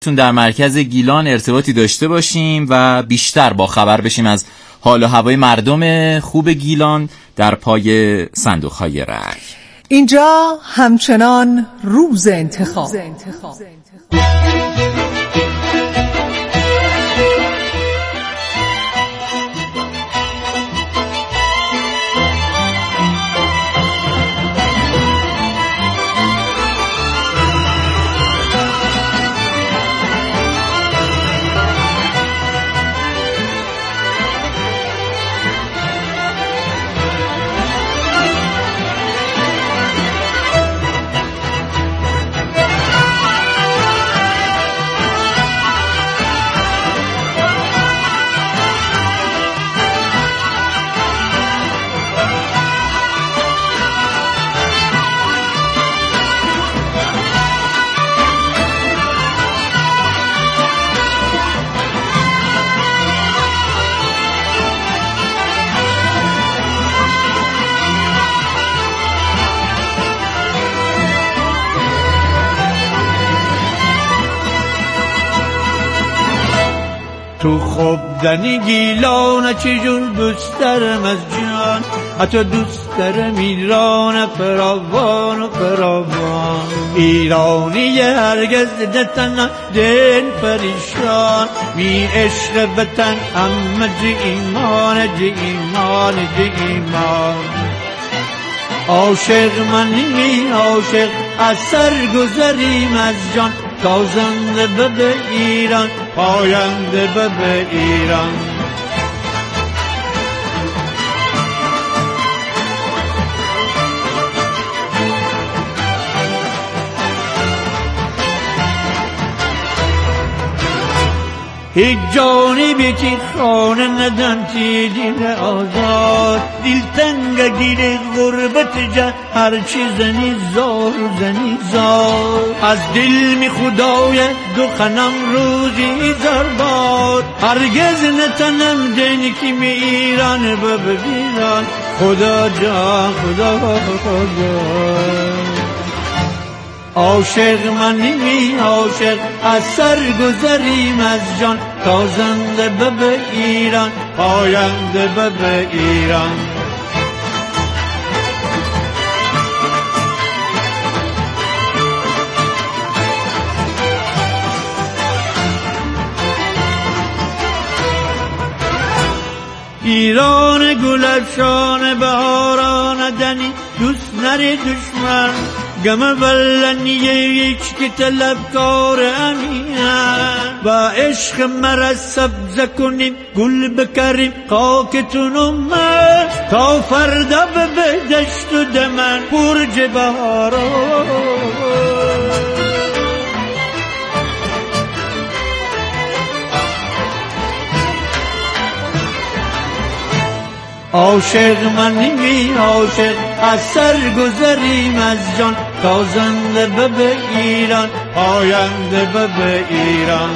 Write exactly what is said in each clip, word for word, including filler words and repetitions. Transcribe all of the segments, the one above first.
خودتون در مرکز گیلان ارتباطی داشته باشیم و بیشتر با خبر بشیم از حال و هوای مردم خوب گیلان در پای صندوق‌های رای. اینجا همچنان روز انتخاب. تو خوب زنی گیلان چجور دوست دارم از جان، حتی دوست دارم ایران فراوان و فراوان. ایرانی هرگز نتنه دل پریشان، بی عشق وطن همه جی ایمان جی ایمان جی ایمان. عاشق منی عاشق از سر گذریم از جان، تازنده به ایران پاینده به ایران. هیچ جانی بیتی خانه ندن تی دل آزاد، دل تنگ گیر غربت جا هر چی زنی زار زنی زار. از دل می خدای دو خنم روزی زار باد، هرگز نتنم دنی که می ایران ببیران. خدا جا خدا خدا عاشق منی عاشق از سر گذریم از جان، تازنده به ایران پاینده به ایران. ایران گلفشان بهاران دنی، دوست نری دشمن گم ولنیه هیچ که طلبکار امین. با عشق مرا سبز کنیم گل بکریم خاکتونم تا فردا به دشت و دمن برج بهاران. عاشق منی عاشق از سر گذریم از جان، تازنده به ایران پاینده به ایران.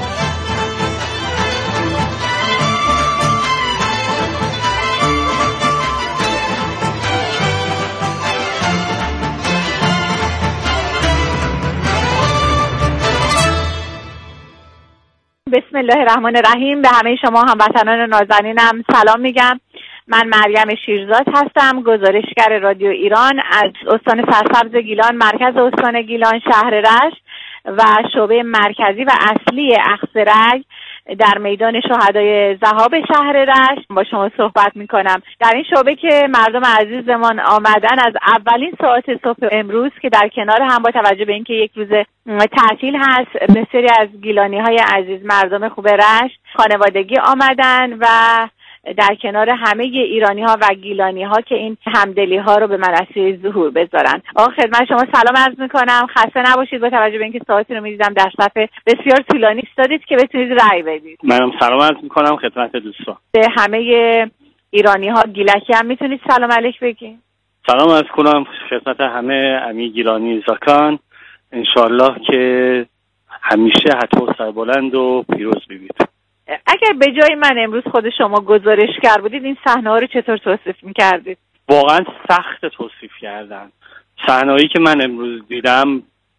بسم الله الرحمن الرحیم. به همه شما هموطنان نازنینم سلام میگم. من مریم شیرزاد هستم، گزارشگر رادیو ایران از استان سرسبز گیلان، مرکز استان گیلان، شهر رشت و شعبه مرکزی و اصلی اخضرک در میدان شهدای ذهاب شهر رشت با شما صحبت میکنم. در این شعبه که مردم عزیزمان آمدن از اولین ساعت صبح امروز که در کنار هم با توجه به اینکه یک روز تعطیل هست، بسیاری از گیلانی های عزیز مردم خوب رشت خانوادگی آمدن و در کنار همه ایرانی ها و گیلانی ها که این همدلی ها رو به منصه ظهور بذارن. آقا خدمت شما سلام عرض میکنم، خسته نباشید. با توجه به اینکه ساعتی رو میدیدم در صفحه بسیار طولانی ایستادید که بتونید رأی بدید. منم سلام عرض میکنم خدمت دوستان. به همه ایرانی ها گیلکی هم میتونید سلام علیک بگید. سلام عرض کنم خدمت همه امی گیلانی زاکان، انشالله که همیشه حتما سربلند و پیروز ببید. اگر به جای من امروز خود شما گزارشگر بودید این صحنه ها رو چطور توصیف میکردید؟ واقعا سخت توصیف کردن. صحنه‌ای که من امروز دیدم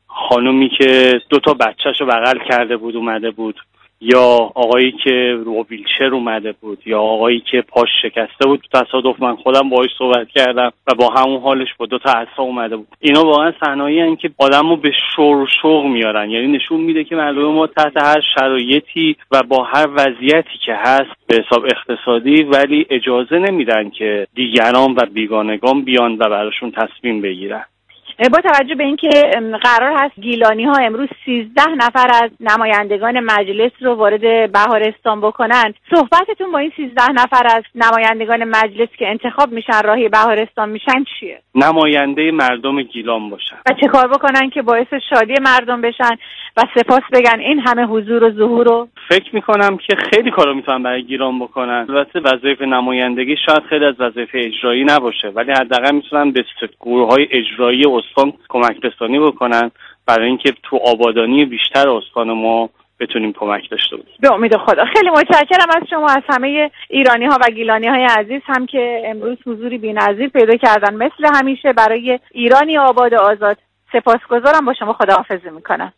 خانومی که دو تا بچه‌شو بغل کرده بود اومده بود، یا آقایی که رو ویلچر اومده بود، یا آقایی که پاش شکسته بود. تصادف من خودم باهاش صحبت کردم و با همون حالش با دو تا عصا اومده بود. اینا واقعا صحنه‌ای هستن که آدمو به شور و شوق میارن، یعنی نشون میده که مردم ما تحت هر شرایطی و با هر وضعیتی که هست به حساب اقتصادی ولی اجازه نمیدن که دیگران و بیگانگان بیان و براشون تصمیم بگیرن. با توجه به اینکه قرار هست گیلانی ها امروز سیزده نفر از نمایندگان مجلس رو وارد بهارستان بکنن، صحبتتون با این سیزده نفر از نمایندگان مجلس که انتخاب میشن راهی بهارستان میشن چیه؟ نماینده مردم گیلان باشن و چه کار بکنن که باعث شادی مردم بشن و سپاس بگن این همه حضور و ظهور رو؟ فکر میکنم که خیلی کارا میتونن برای گیلان بکنن. البته وظایف نمایندگی شاید خیلی از وظایف اجرایی نباشه، ولی حداقل میتونن به گروه‌های اجرایی استان کمک رسانی بکنن برای اینکه تو آبادانی بیشتر استان ما بتونیم کمک داشته باشیم. به امید خدا. خیلی متشکرم از شما، از همه ایرانی ها و گیلانی های عزیز هم که امروز حضوری بی‌نظیر پیدا کردن مثل همیشه برای ایرانی آباد و آزاد. سپاسگزارم، با شما خداحافظی میکنم.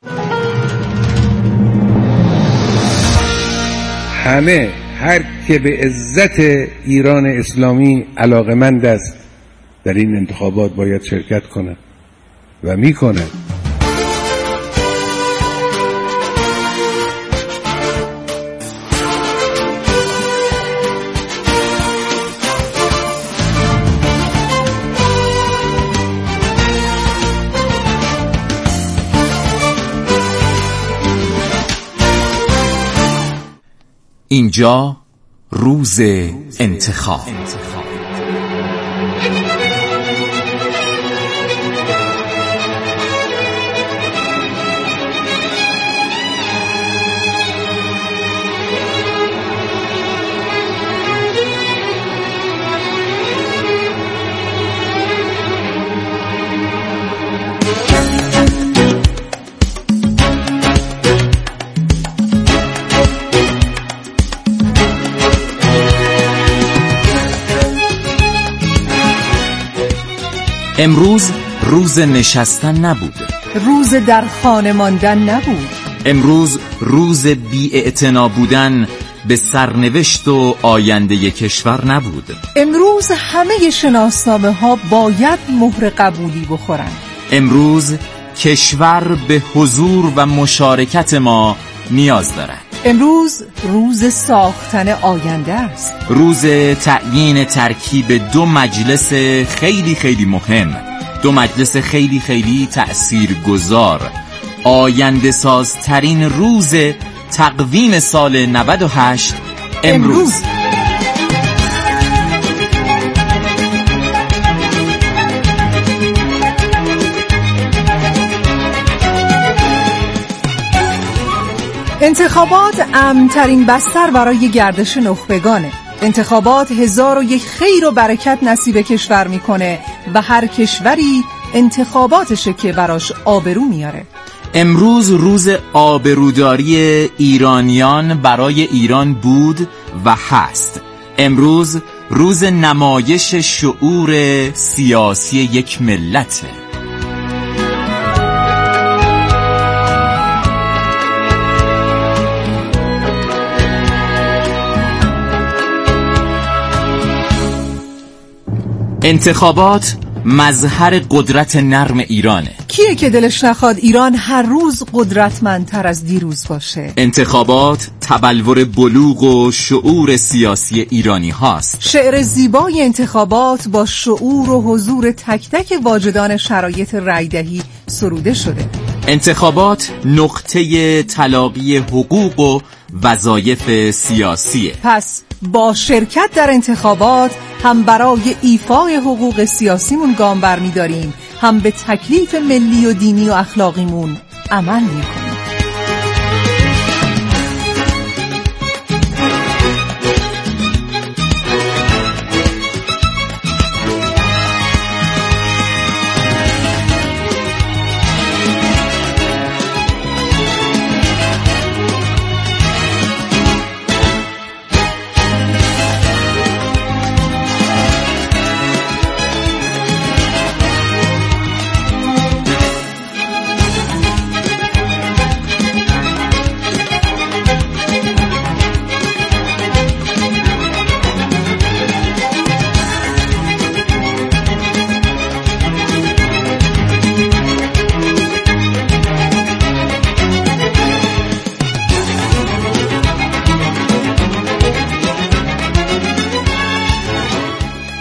همه هر که به عزت ایران اسلامی علاقمند است در این انتخابات باید شرکت کند و میکند. اینجا روز انتخاب. امروز روز نشستن نبود، روز در خانه ماندن نبود، امروز روز بی‌اعتنا بودن به سرنوشت و آینده کشور نبود. امروز همه شناسنامه ها باید مهر قبولی بخورند. امروز کشور به حضور و مشارکت ما نیاز دارد. امروز روز ساختن آینده است، روز تعیین ترکیب دو مجلس خیلی خیلی مهم، دو مجلس خیلی خیلی تأثیرگذار، آینده سازترین روز تقویم سال نود و هشت امروز, امروز. انتخابات امن‌ترین بستر برای گردش نخبگانه. انتخابات هزار و یک خیر و برکت نصیب کشور میکنه و هر کشوری انتخاباتشه که براش آبرو میاره. امروز روز آبروداری ایرانیان برای ایران بود و هست. امروز روز نمایش شعور سیاسی یک ملته. انتخابات مظهر قدرت نرم ایرانه. کیه که دلش نخواد ایران هر روز قدرتمندتر از دیروز باشه؟ انتخابات تبلور بلوغ و شعور سیاسی ایرانی هاست. شعر زیبای انتخابات با شعور و حضور تک تک واجدان شرایط رایدهی سروده شده. انتخابات نقطه تلاقی حقوق و وظایف سیاسیه. پس با شرکت در انتخابات هم برای ایفای حقوق سیاسیمون گام برمی‌داریم، هم به تکلیف ملی و دینی و اخلاقیمون عمل می‌کنیم.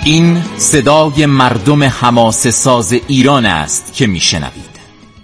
این صدای مردم حماسه ساز ایران است که میشنوید.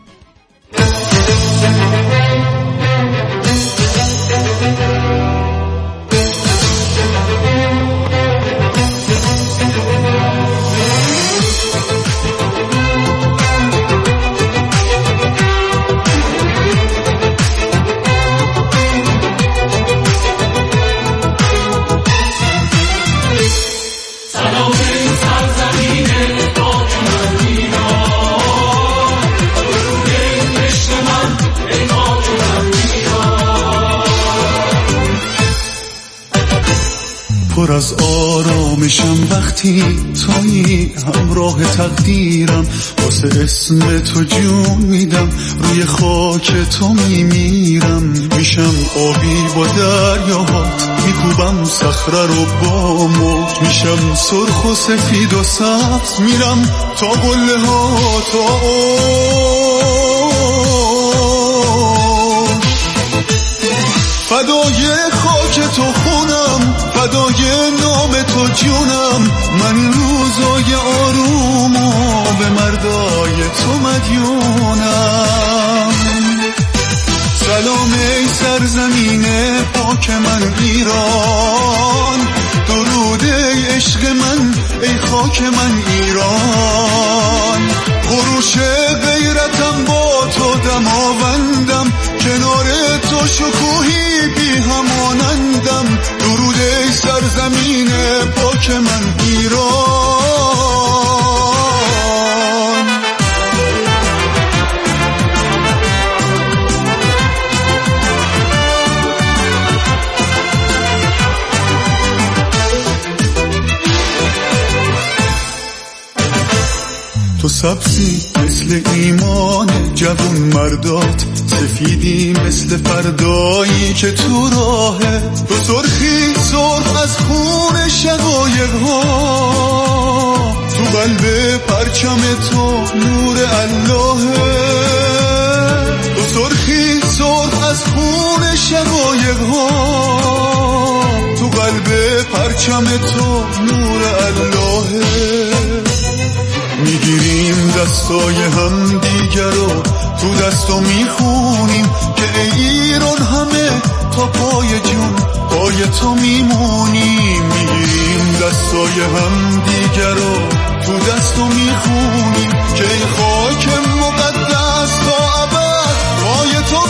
پر از آرامشم وقتی تویی همراه تقدیرم، واسه اسم تو جون میدم، روی خاک تو میمیرم، میشم آبی با دریاهات، میکوبم صخره رو با موج، میشم سرخ و سفید و سبز، میرم تا قله ها تا اوج. فدای خاک تو خونم، فدای نام تو جونم، من روزای آرومو به مردای تو مدیونم. سلام ای سرزمین پاک من ایران، درود ای عشق من ای خاک من ایران. خروش غیرتم با تو دماوندم، کنار تو شکوهی بی همانندم. درود ای سرزمین پاک من ایران. تو سبزی مثل ایمان جوون مردات، سفیدی مثل فردایی که تو راهه، تو سرخی سرخ از خون شقایق ها، تو قلب پرچم تو نور اللهه. تو سرخی سرخ از خون شقایق ها، تو قلب پرچم تو نور اللهه. میگیریم دستای هم دیگر رو تو دستو میخونیم که ای ایران همه تا پای جون پای تو میمونیم. میگیریم دستای هم دیگر رو تو دستو میخونیم که ای خاک مقدس تا ابد پای تو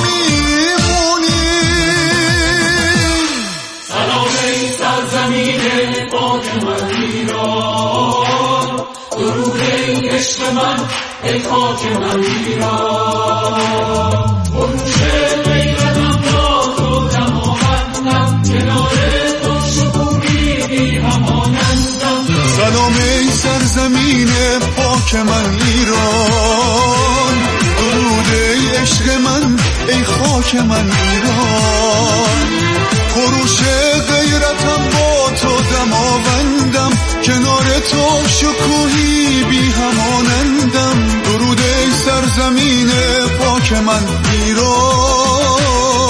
میمونیم. سلام ای سرزمین پاک من ایران، درود ای عشق من ای خاک من ایران. خروش غیرتم با تو دماوندم، کنار تو شکوهی بی همانندم. سلام ای سرزمین پاک من ایران، درود ای عشق من ای خاک من ایران. خروش غیرتم با تو دماوندم، کنار تو شکوهی بی همانندم. درود ای سرزمین پاک من ایران.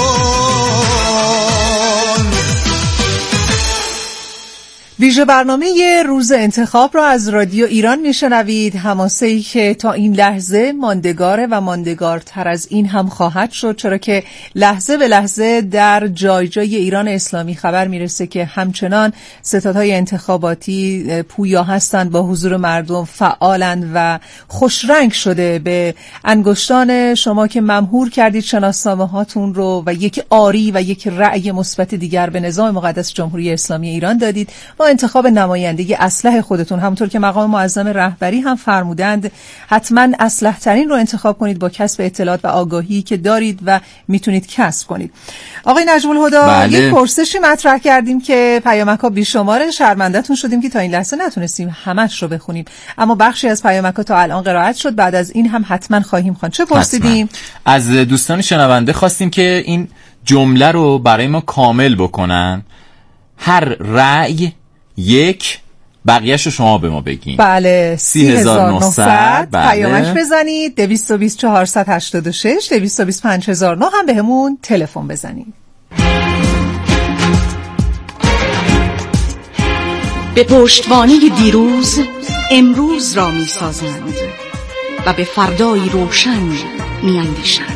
ویژه برنامه روز انتخاب را از رادیو ایران میشنوید. حماسه‌ای که تا این لحظه ماندگاره و ماندگارتر از این هم خواهد شد، چرا که لحظه به لحظه در جای جای ایران اسلامی خبر میرسه که همچنان ستادهای انتخاباتی پویا هستند، با حضور مردم فعالند و خوشرنگ شده. به انگشتان شما که ممهور کردید شناسنامه هاتون رو و یک آری و یک رأی مثبت دیگر به نظام مقدس جمهوری اسلامی ایران دادید و انتخاب نمایندگی اصلح خودتون، همونطور که مقام معظم رهبری هم فرمودند، حتما اصلح ترین رو انتخاب کنید با کسب اطلاعات و آگاهی که دارید و میتونید کسب کنید. آقای نجم الهدی، بله. یک پرسشی مطرح کردیم که پیامک‌ها بیشماره، شرمنده‌تون شدیم که تا این لحظه نتونستیم همش رو بخونیم، اما بخشی از پیامک‌ها تا الان قرائت شد، بعد از این هم حتما خواهیم خواند. چه پرسیدیم؟ حتما. از دوستان شنونده خواستیم که این جمله رو برای ما کامل بکنن. هر رأی یک، بقیه‌اش رو شما به ما بگین. بله. سی هزار و نهصد بله. پیامک بزنید. دویست و بیست چهارصد و هشتاد و شش دویست و بیست پنج هزار و نه هم به همون تلفن بزنید. به پشتوانه دیروز امروز را می سازند و به فردای روشن می اندیشند.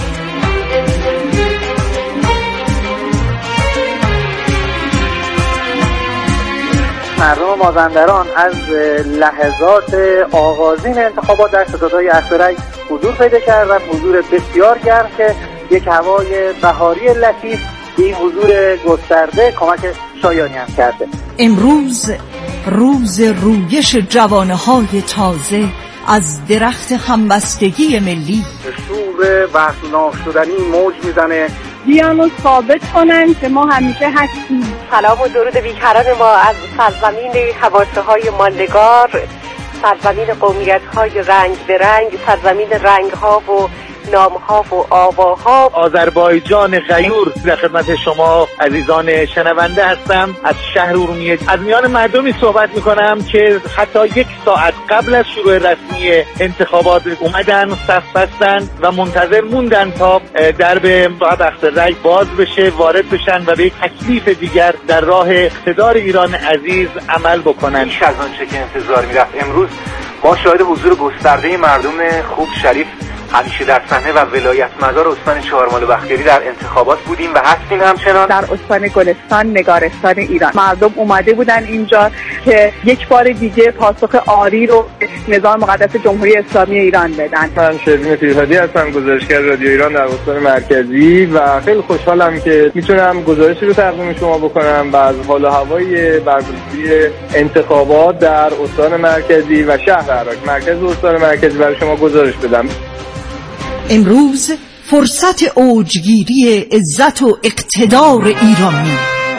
مردم مازندران از لحظات آغازین انتخابات در ستادهای اخضرک حضور پیدا کردند، حضور بسیار گرم که یک هوای بهاری لطیف به این حضور گسترده کمک شایانی هم کرده. امروز روز رویش جوانه‌های تازه از درخت همبستگی ملی. شور وحشتناک شدنی موج میزنه. بیان و ثابت کنن که ما همیشه هستیم. سلام و درود بیکران ما از سرزمین حواشی های ماندگار، سرزمین قومیت های رنگ به رنگ، سرزمین رنگ ها و نام ها و آواها. آذربایجان غیور در خدمت شما عزیزان شنونده هستم از شهر ارومیه. از میان مردمی صحبت میکنم که حتی یک ساعت قبل از شروع رسمی انتخابات اومدن، صف بستن و منتظر موندن تا درب انتخابات اخضرک باز بشه، وارد بشن و به یک تکلیف دیگر در راه اقتدار ایران عزیز عمل بکنن. بیش از آنچه که انتظار میرفت امروز ما شاهد حضور گسترده مردم خوب، شریف، همیشه در صحنه و ولایت مدار استان چهارمحال و بختیاری در انتخابات بودیم و هستیم همچنان. در استان گلستان، نگارستان ایران مردم اومده بودن اینجا که یک بار دیگه پاسخ آری رو نظام مقدس جمهوری اسلامی ایران بدن. من شیرین پیرهادی هستم، گزارشگر رادیو ایران در استان مرکزی و خیلی خوشحالم که میتونم گزارشی رو تقدیم شما بکنم و از حال و هوای برگزاری انتخابات در استان مرکزی و شهر عراق، مرکز استان مرکزی، برای شما گزارش بدم. امروز فرصت اوجگیری عزت و اقتدار ایرانی.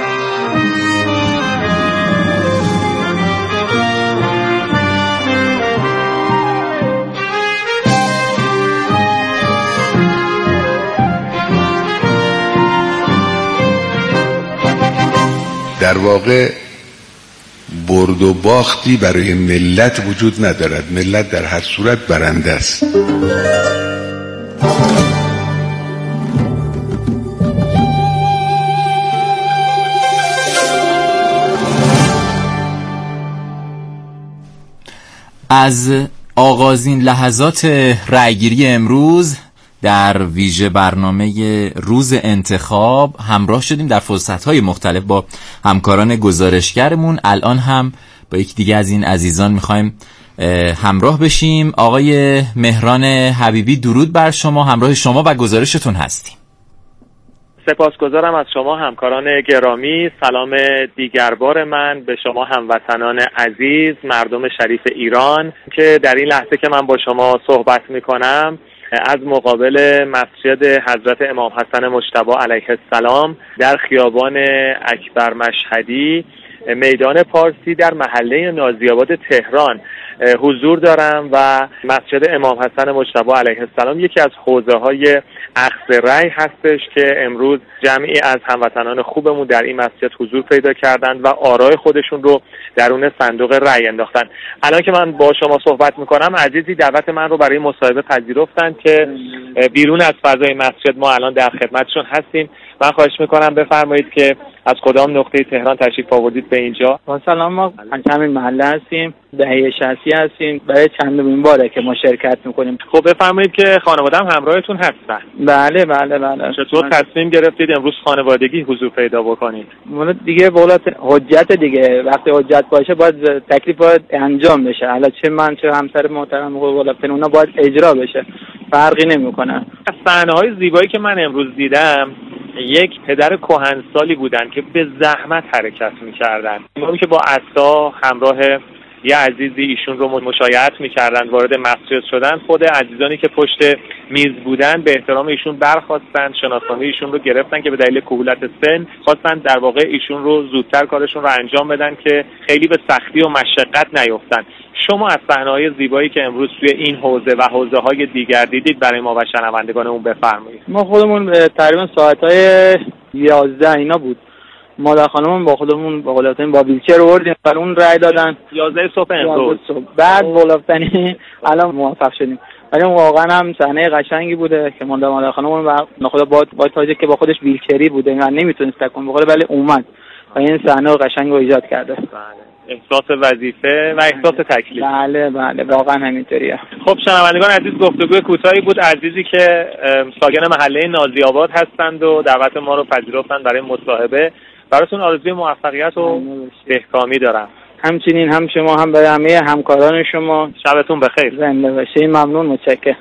در واقع برد و باختی برای ملت وجود ندارد. ملت در هر صورت برنده است. از آغازین لحظات رأیگیری امروز در ویژه برنامه روز انتخاب همراه شدیم در فرصت‌های مختلف با همکاران گزارشگرمون. الان هم با یک دیگه از این عزیزان می‌خوایم همراه بشیم. آقای مهران حبیبی، درود بر شما، همراه شما و گزارشتون هستیم. سپاسگزارم از شما همکاران گرامی. سلام دیگربار من به شما هموطنان عزیز، مردم شریف ایران که در این لحظه که من با شما صحبت میکنم از مقابل مسجد حضرت امام حسن مجتبی علیه السلام در خیابان اکبر مشهدی میدان پارسی در محله نازی‌آباد تهران حضور دارم و مسجد امام حسن مجتبی علیه السلام یکی از حوزه‌های اخذ رأی هستش که امروز جمعی از هموطنان خوبمون در این مسجد حضور پیدا کردند و آرای خودشون رو درون صندوق رأی انداختن. الان که من با شما صحبت میکنم عزیزی دعوت من رو برای مصاحبه پذیرفتن که بیرون از فضای مسجد ما الان در خدمتشون هستیم. من خواهش میکنم بفرمایید که از کدام نقطه تهران تشریف آوردید به اینجا. سلام، ما از همین محله هستیم، دهه شصتی هستیم، برای چندمین باره که ما شرکت میکنیم. خب بفرمایید که خانواده هم همراهتون هستن؟ بله بله بله. چطور تصمیم گرفتید امروز خانوادگی حضور پیدا بکنید؟ ما دیگه بولت حجت دیگه، وقتی حجت باشه باید تکلیف باید انجام بشه. حالا چه من چه همسر محترم قولتن اونا باید اجرا بشه، فرقی نمیکنه. صحنه‌های زیبایی که من امروز دیدم یک پدر کهنسالی بودن که به زحمت حرکت می‌کردن. اون که با عصا همراه یه عزیزی ایشون رو مشایعت می‌کردن وارد مسجد شدن، خود عزیزانی که پشت میز بودن به احترام ایشون برخاستن، شناسنامه ایشون رو گرفتن که به دلیل کهولت سن خواستن در واقع ایشون رو زودتر کارشون رو انجام بدن که خیلی به سختی و مشقت نیفتن. شما از صحنه‌های زیبایی که امروز توی این حوزه و حوزه‌های دیگر دیدید برای ما و شنوندگانمون بفرمایید. ما خودمون تقریبا ساعت‌های یازده اینا بود، مادر خانممون با خودمون با قولتن با ویلچر آوردیم برای اون رای دادن یازده صبح امروز. بعد قولتنی الان موفق شدیم. ولی واقعا هم صحنه قشنگی بوده که مادر مادر خانممون و نخدا با با تاجه که با خودش ویلچری بوده و نمیتونست تکون بخوره ولی اومد و این صحنه قشنگ رو ایجاد کرده. بله. احساس وظیفه و احساس تکلیف. بله بله واقعا همینطوریه. خب شنوندگان عزیز، گفتگوی کوتاهی بود. عزیزی که ساکن محله نازی آباد هستند و دعوت ما رو پذیرفتند برای مصاحبه، براتون آرزوی موفقیت و بهکامی دارم. همچنین هم شما هم برای همه همکاران شما. شبتون بخیر. زنده باشید. ممنون، متشکرم.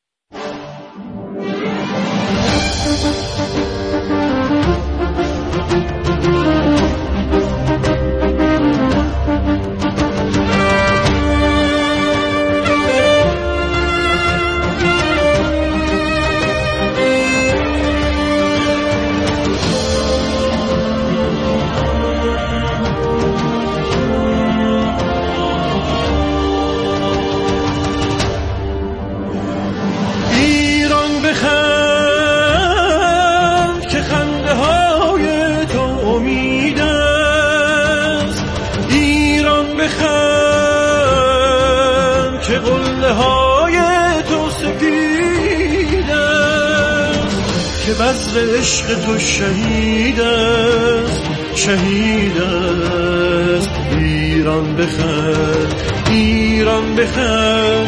بذر عشق تو شهید است، شهید است. ایران بخیر، ایران بخیر،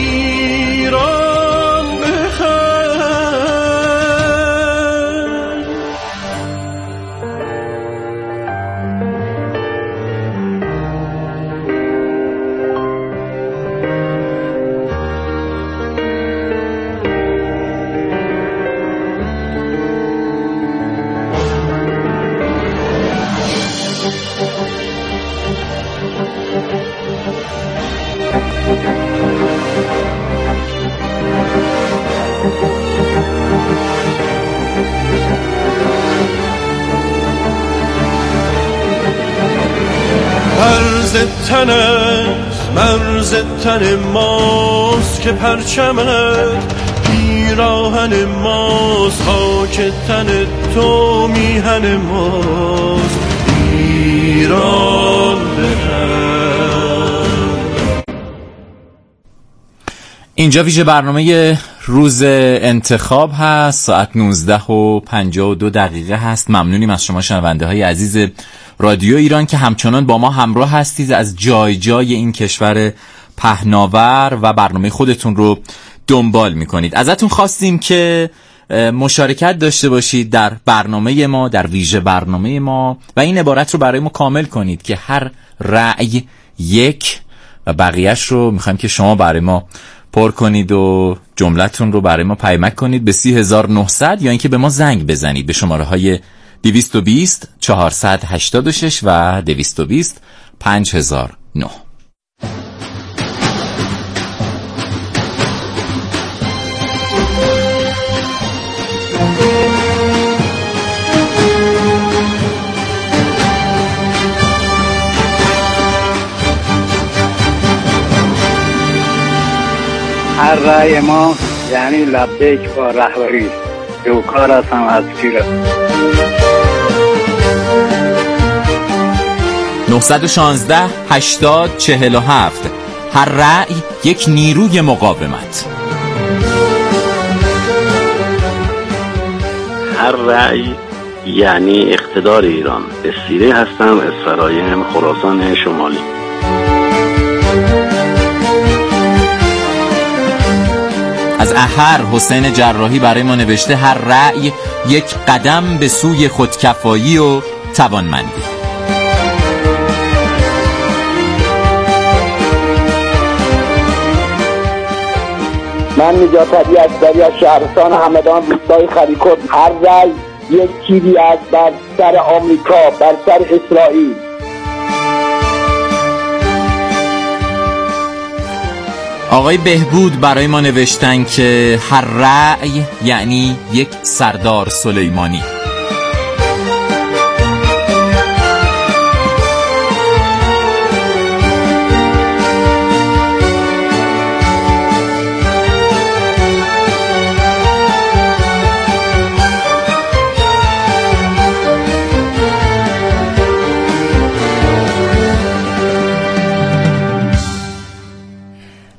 ایران بخیر. مرز تنت، مرز تن ماست که پرچمت پیراهن ماست، خاک تن تو میهن ماست. ایران بخیر. اینجا ویژه برنامه روز انتخاب هست. ساعت نوزده و پنجاه و دو دقیقه هست. ممنونیم از شما شنونده های عزیز رادیو ایران که همچنان با ما همراه هستید از جای جای این کشور پهناور و برنامه خودتون رو دنبال میکنید. ازتون خواستیم که مشارکت داشته باشید در برنامه ما، در ویژه برنامه ما، و این عبارت رو برای ما کامل کنید که هر رأی یک، و بقیهش رو میخوایم که شما برای ما پر کنید و جملتون رو برای ما پیامک کنید به سی هزار و نهصد یا اینکه به ما زنگ بزنید به شماره های دویست و بیست چهارصد و هشتاد و شش و دویست و بیست پنج هزار و نه. هر رأی ما یعنی لبیک با رهبری دوکار هستم از پیره. نه یک شش هشتاد چهل و هفت. هر رأی یک نیروی مقاومت. هر رأی یعنی اقتدار ایران. اسیره هستم از فرایم خراسان شمالی. از احر حسین جراحی برای ما نوشته هر رأی یک قدم به سوی خودکفایی و توانمندی. من نجات علی اکبری از شهرستان همدان روستای خلیکوت. هر رأی یک تیری از بر سر آمریکا، بر سر اسرائیل. آقای بهبود برای ما نوشتن که هر رأی یعنی یک سردار سلیمانی.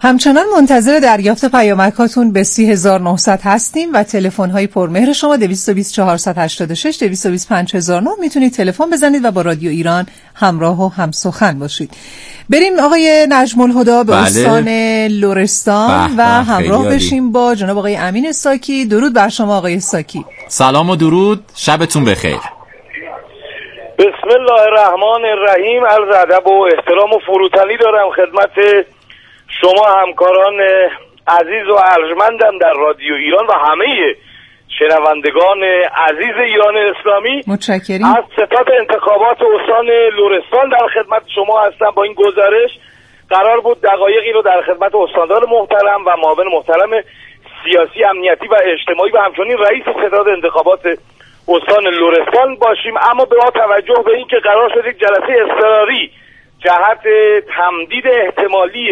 همچنان منتظر دریافت پیامک‌هاتون به سی هزار و نهصد هستیم و تلفن‌های پرمهر شما دویست و بیست چهارصد و هشتاد و شش دویست و بیست پنج هزار و نه میتونید تلفن بزنید و با رادیو ایران همراه و همسخن باشید. بریم آقای نجم الهدی به بله. استان لرستان بح و بح همراه بشیم با جناب آقای امین ساکی. درود بر شما آقای ساکی. سلام و درود، شبتون بخیر. بسم الله الرحمن الرحیم. عرض ادب و احترام و فروتنی دارم خدمت شما همکاران عزیز و ارجمندم در رادیو ایران و همه شنوندگان عزیز ایران اسلامی. متشکریم. از ستاد انتخابات استان لرستان در خدمت شما هستم. با این گزارش قرار بود دقایقی رو در خدمت استاندار محترم و معاون محترم سیاسی، امنیتی و اجتماعی و همچنین رئیس ستاد انتخابات استان لرستان باشیم، اما به توجه به این که قرار شد یک جلسه اضطراری جهت تمدید احتمالی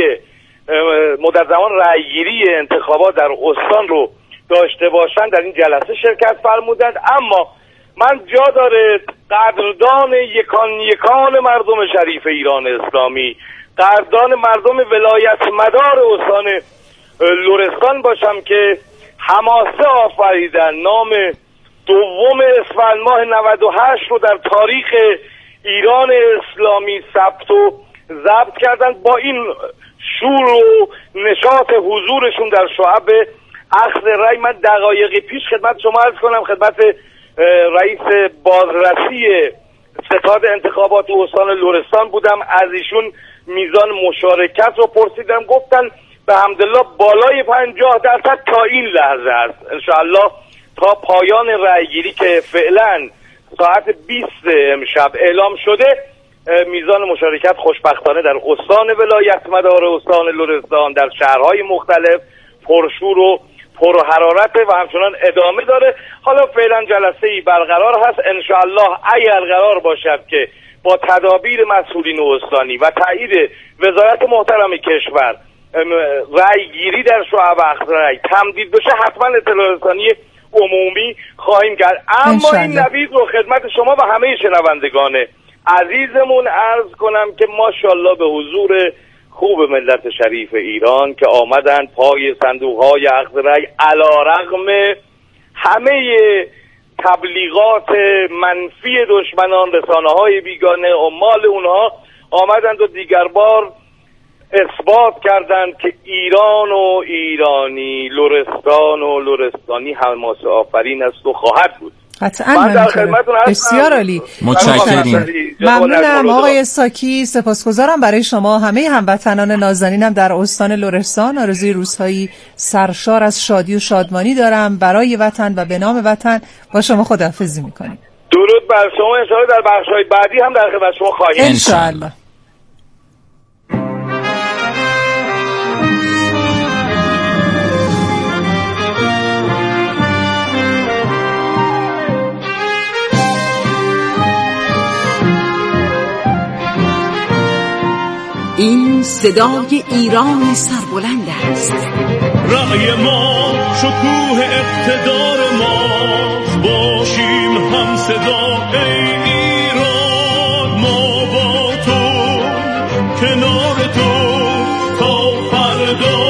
مدت زمان رأیگیری انتخابات در استان رو داشته باشند در این جلسه شرکت فرمودند. اما من جا داره قدردان یکان یکان مردم شریف ایران اسلامی، قدردان مردم ولایت مدار استان لرستان باشم که حماسه آفریدن، نام دوم اسفند ماه نود و هشت رو در تاریخ ایران اسلامی ثبت و ضبط کردن. با این شور و نشاط حضورشون در شعب اخذ رأی، من دقایقی پیش خدمت شما عرض کنم، خدمت رئیس بازرسی ستاد انتخابات استان لرستان بودم، از ایشون میزان مشارکت رو پرسیدم، گفتن به حمدالله بالای پنجاه درصد تا این لحظه است. انشاءالله تا پایان رأیگیری که فعلا ساعت بیست امشب اعلام شده، میزان مشارکت خوشبختانه در استان ولایت مدار استان لرستان در شهرهای مختلف پرشور و پرحرارت و همچنان ادامه داره. حالا فعلا جلسه ای برقرار هست. انشاءالله اگر قرار باشد که با تدابیر مسئولین استانی و تایید وزارت محترم کشور رأی گیری در شعب اخذ رأی تمدید بشه، حتما اطلاع رسانی عمومی خواهیم کرد. اما این نوید رو خدمت شما و همه شنوندگان عزیزمون عرض کنم که ماشاءالله به حضور خوب ملت شریف ایران که آمدن پای صندوق‌های اخذ رأی علی‌رغم همه تبلیغات منفی دشمنان، رسانه‌های بیگانه، عمال اونها آمدند و دیگر بار اثبات کردند که ایران و ایرانی، لرستان و لرستانی حماسه آفرین است و خواهد بود. قطعاً بسیار عالی. متشکریم. ممنونم آقای ساکی، سپاسگزارم برای شما. همه هموطنان نازنینم در استان لرستان آرزوی روزهایی سرشار از شادی و شادمانی دارم برای وطن و به نام وطن. با شما خداحافظی میکنیم. درود بر شما. ان شاءالله در بخش‌های بعدی هم در خدمت شما خواهیم. ان شاءالله. این صدای ایران سربلند است. رأی ما شکوه اقتدار ما، باشیم هم صدا ای ایران. ما با تو کنار تو تا فردا.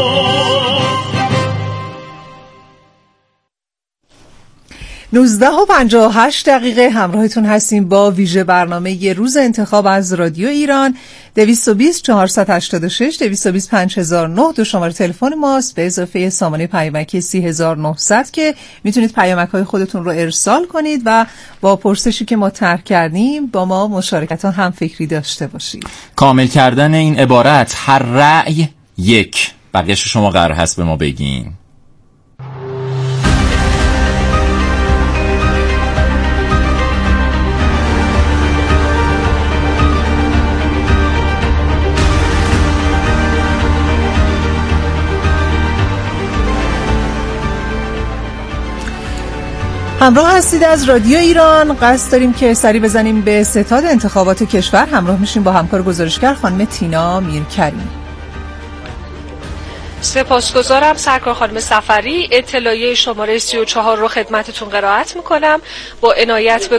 نوزده و پنجاه و هشت دقیقه همراهتون هستیم با ویژه برنامه ی روز انتخاب از رادیو ایران. دویست و بیست چهارصد و هشتاد و شش دویست و بیست پنج هزار و نه دو شماره تلفن ماست، به اضافه سامانه پیامکی سی هزار و نهصد که میتونید پیامک‌های خودتون رو ارسال کنید و با پرسشی که ما طرح کردیم با ما مشارکت هم فکری داشته باشید. کامل کردن این عبارت هر رأی یک، بقیه‌شو شما قرار هست به ما بگین. همراه هستید از رادیو ایران. قصد داریم که سری بزنیم به ستاد انتخابات کشور. همراه میشیم با همکار گزارشگر خانم تینا میرکریم. سپاسگزارم سرکار خانم سفری. اطلاعیه شماره سی و چهار رو خدمتتون قرائت میکنم. با عنایت به